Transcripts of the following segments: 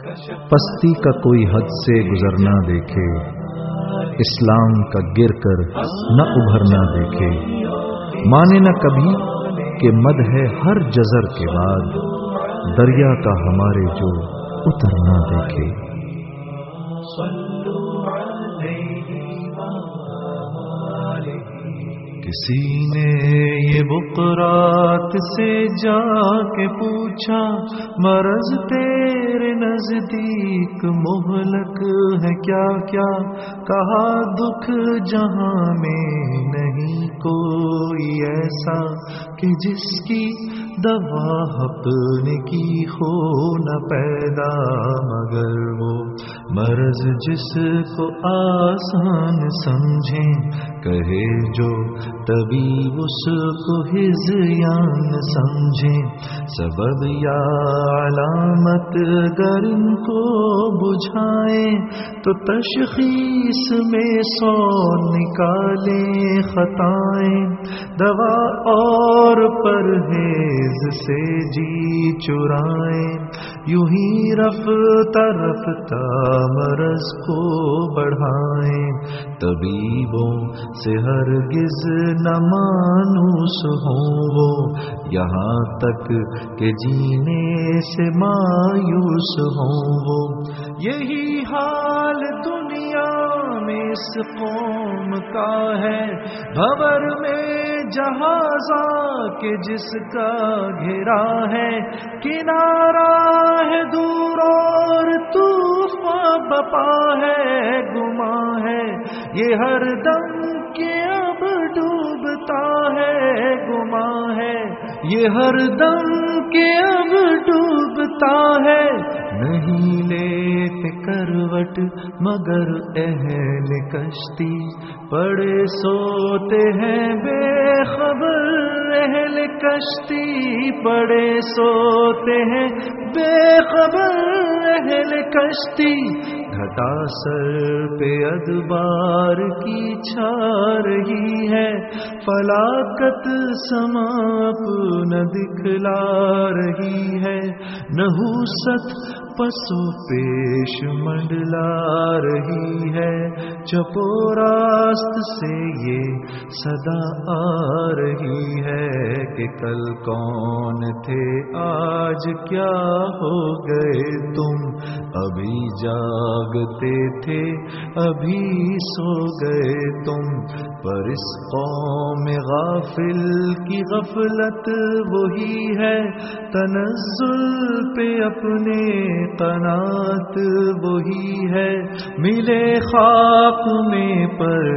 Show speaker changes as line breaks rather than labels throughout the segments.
پستی کا کوئی حد سے گزرنا دیکھے، اسلام کا گر کر نہ ابھرنا دیکھے، مانے نہ کبھی کہ مد ہے ہر جزر کے بعد، دریا کا ہمارے جو اترنا دیکھے۔
کسی نے یہ بقرات سے جا کے پوچھا، مرض تیرے نزدیک مہلک ہے کیا کیا؟ کہا دکھ جہاں میں نہیں کوئی ایسا کہ جس کی دوا حق نے کی ہو نہ پیدا، مگر وہ مرض جس کو آسان سمجھیں کہے جو طبیب اس کو ہذیان سمجھیں، سبب یا علامت گر ان کو بجھائیں تو تشخیص میں 100 نکالیں خطائیں، دوا اور پرہیز سے جی چرائیں، یوں ہی رفتہ رفتہ مرض کو بڑھائیں، طبیبوں سے ہرگز نہ مانوس ہوں وہ، یہاں تک کہ جینے سے مایوس ہوں وہ۔ یہی حال دنیا میں اس قوم کا ہے، بھور میں جہازاں کے جس کا گھرا ہے، کنارہ ہے دور اور طوفان بپا ہے گما ہے، یہ ہر دم کہ اب ڈوبتا ہے گما ہے، یہ ہر دم کہ اب ڈوبتا ہے، نہیں لیتے کروٹ مگر اہل کشتی، پڑے سوتے ہیں بے خبر اہل کشتی، پڑے سوتے ہیں بے خبر اہل کشتی، گھٹا سر پہ ادبار کی چھا رہی ہے، فلاکت سما اپنا دکھلا رہی ہے، نحوست پسو پیش منڈلا رہی ہے، چپو راست سے یہ صدا آ رہی ہے کہ کل کون تھے آج کیا ہو گئے تم، ابھی جاگتے تھے ابھی سو گئے تم، پر اس قوم غافل کی غفلت وہی ہے، تنزل پہ اپنے قناعت وہی ہے، ملے خاک میں پر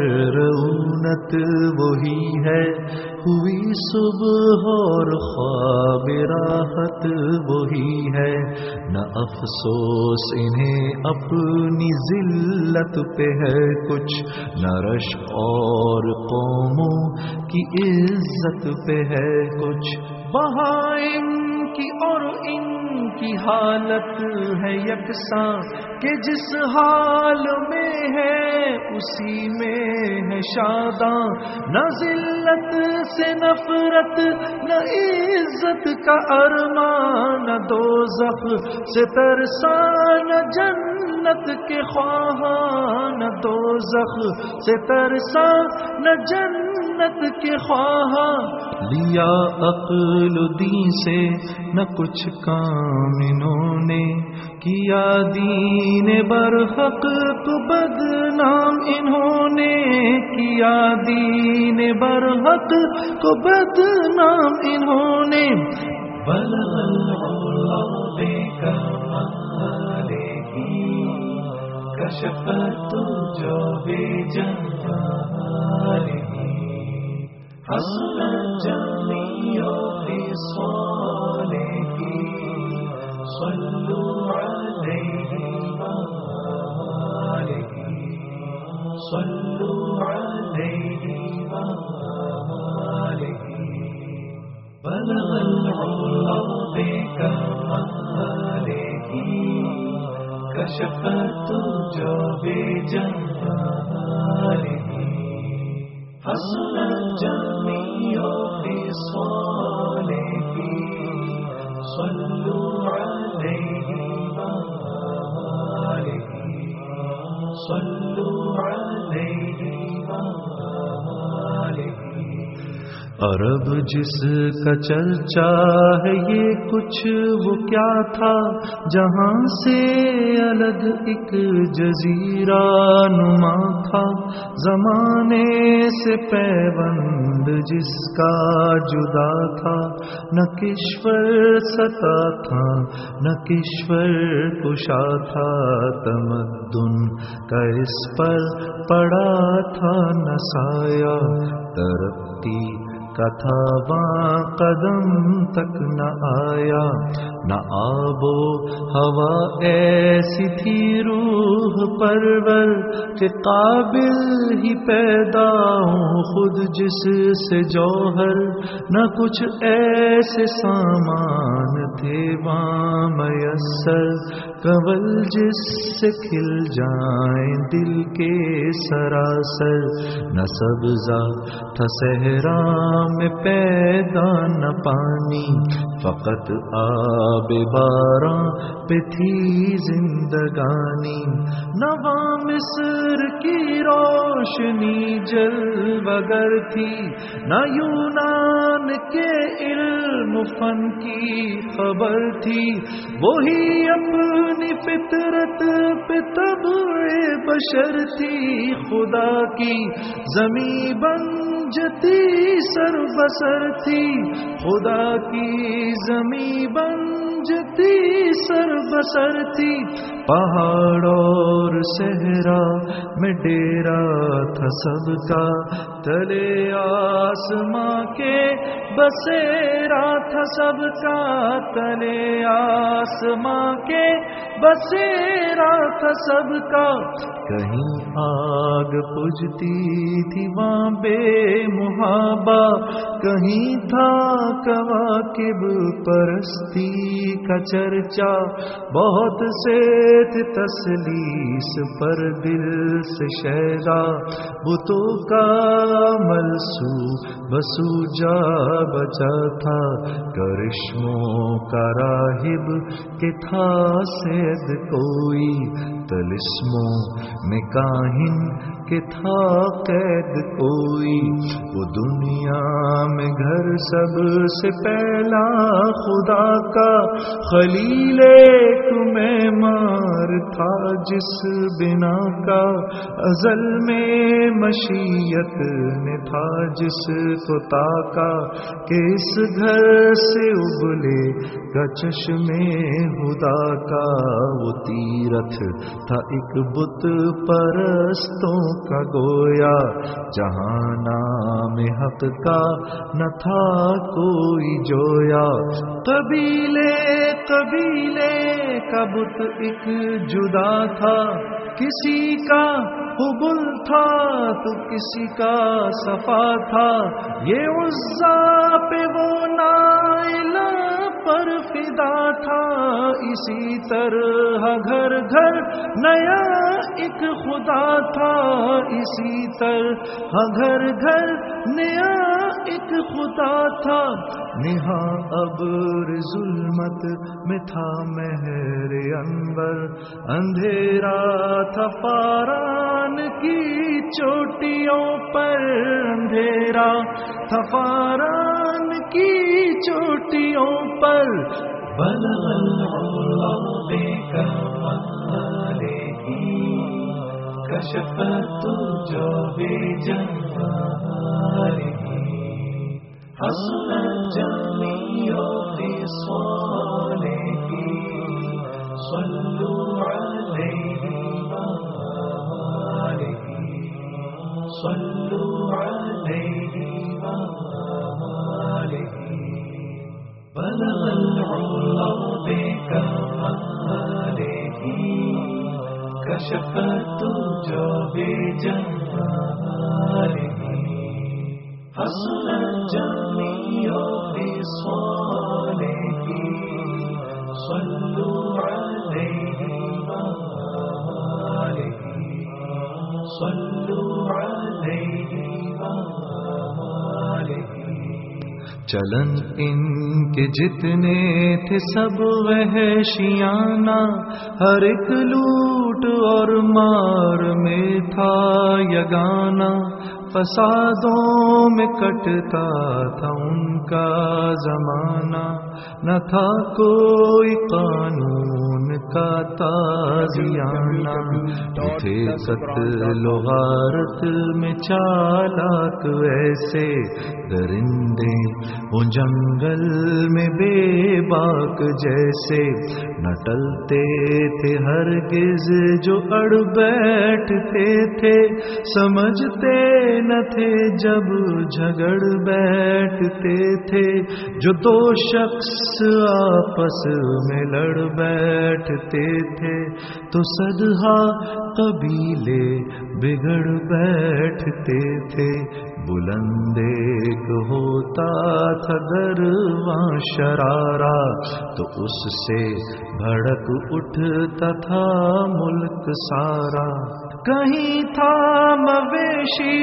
رونت وہی ہے، ہوئی صبح اور خواب راحت وہی ہے، نہ افسوس انہیں اپنی ذلت پہ ہے کچھ، نہ رش اور قوموں کی عزت پہ ہے کچھ، وہاں ان کی اور ان کی حالت ہے یکساں کہ جس حال میں ہے اسی میں ہے شاداں، نہ ذلت سے نفرت نہ عزت کا ارمان، نہ دوزخ سے ترسان نہ جنت کے خواہاں، نہ دوزخ سے ترسان نہ جنت کے خواہاں، لیا عقل دین سے نہ کچھ کام انہوں نے، کیا دین برحق کو بدنام انہوں نے، کیا دین برحق کو بدنام انہوں نے، بلغ العلا بکمالہ کشفت جو بجمالہ، حسن جمیع خصالہ، صلوا علیہ وآلہ، صلوا علیہ وآلہ، بلغ العلا بکمالہ کشفت جو بجمالہ، حسن جمیع خصالہ، صلوا علیہ وآلہ۔ صلوا عليه وآله.
عرب جس کا چرچا ہے یہ کچھ وہ کیا تھا جہاں سے الگ ایک جزیرہ نما تھا. زمانے سے پیوند جس کا جدا تھا، نہ کشور ستا تھا نہ کشور کشا تھا. تمدن کا اس پر پڑا تھا نہ سایہ، ترقی کا تھا وہاں قدم تک نہ آیا. نہ آب و ہوا ایسی تھی روح پرور کہ قابل ہی پیدا ہوں خود جس سے جوہر. نہ کچھ ایسے سامان تھے وہاں میسر، کنول جس سے کھل جائیں دل کے سراسر. نہ سبزہ تھا صحرا میں پیدا نہ پانی، فقط آب باراں پہ تھی زندگانی. نہ وہاں مصر کی روشنی جلوگر تھی، نہ یونان کے علم فن کی خبر تھی. وہی اپنی فطرت پہ طبع بشر تھی، خدا کی زمیں بنجتی سر بسر تھی. خدا کی زمیں بنجتی سر بسر تھی. پہاڑ اور صحرا میں ڈیرا تھا سب کا، تلے آسماں کے بسیرا تھا سب کا. تلے آسماں کے بسیرا تھا سب کا. کہیں آگ بجھتی تھی وہاں بے محابہ، کہیں تھا کواکب پرستی کا چرچا. بہت سے تھے تسلیس پر دل سے شیدا، بتوں کا ملسو بسو جا بچا تھا. کرشموں کا راہب کہ تھا سید کوئی، طلسموں میں کاہن کہ تھا قید کوئی. وہ دنیا میں گھر سب سے پہلا خدا کا، خلیل تمہیں مار تھا جس بنا کا. ازل میں مشیت نے تھا جس کو تاکا، کہ اس گھر سے ابلے گا چشمے خدا کا. وہ تیرتھ تھا ایک بت پرستوں کا گویا، جہاں نام حق کا نہ تھا کوئی جویا. قبیلے قبیلے کا بت ایک جدا تھا، کسی کا حبل تھا تو کسی کا صفا تھا. یہ عزا پہ وہ نائلہ پر فدا تھا. اسی طرح گھر گھر نیا ایک خدا تھا، اسی طرح گھر گھر نیا ایک خدا تھا. نہا ابر ظلمت میں تھا مہر انور، اندھیرا تھا فاران کی چوٹیوں پر. اندھیرا تھا فاران کی چوٹیوں پر.
بلغ العلا بكماله، كشفت الجوى بجماله. حسن الجميع خصاله، صلوا عليه وآله. صلوا عليه وآله. بلغ العلا بكماله، كشفت الجوى بجماله. حسن الجميع خصاله، صلوا عليه وآله. صلوا عليه وآله.
چلن ان کہ جتنے تھے سب وحشیانہ، ہر ایک لوٹ اور مار میں تھا یگانہ، فسادوں میں کٹتا تھا ان کا زمانہ، نہ تھا کوئی قانون کا تازیانہ، تھے قتل و غارت میں چالاک ایسے درندے، وہ جنگل میں بے باک جیسے، نہ ٹلتے تھے ہرگز جو اڑ بیٹھتے تھے، سمجھتے نہ تھے جب جھگڑ بیٹھتے تھے، جو دو شخص آپس میں لڑ بیٹھتے تھے، تو صدہا قبیلے بگڑ بیٹھتے تھے، بلند ایک ہوتا تھا درواں شرارہ، تو اس سے بھڑک اٹھتا تھا ملک سارا، کہیں تھا مویشی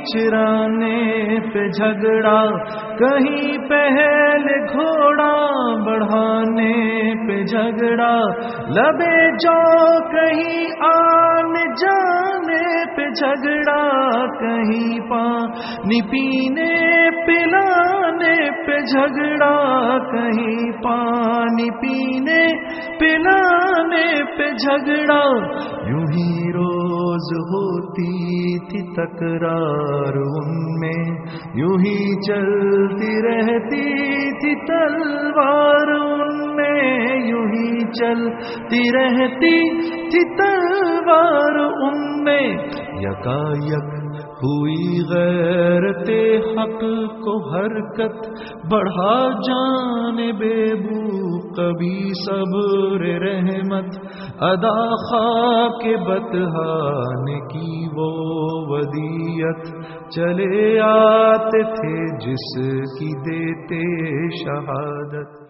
چرانے پہ جھگڑا، کہیں پہل گھوڑا بڑھانے پہ جھگڑا، لبے جو کہیں آن جانے پہ جھگڑا، کہیں پانی پینے پلانے پہ جھگڑا، کہیں پانی پینے پلانے پہ جھگڑا، یوں ہی روز ہوتی تھی تکرار ان میں، یوں ہی چلتی رہتی تھی تلوار ان میں، یوں ہی چلتی رہتی تھی تلوار ان میں، یکایک ہوئی غیرت حق کو حرکت، بڑھا جانب بو کبھی صبر رحمت، ادا خاک بطحان کی وہ ودیت، چلے آتے تھے جس کی دیتے شہادت۔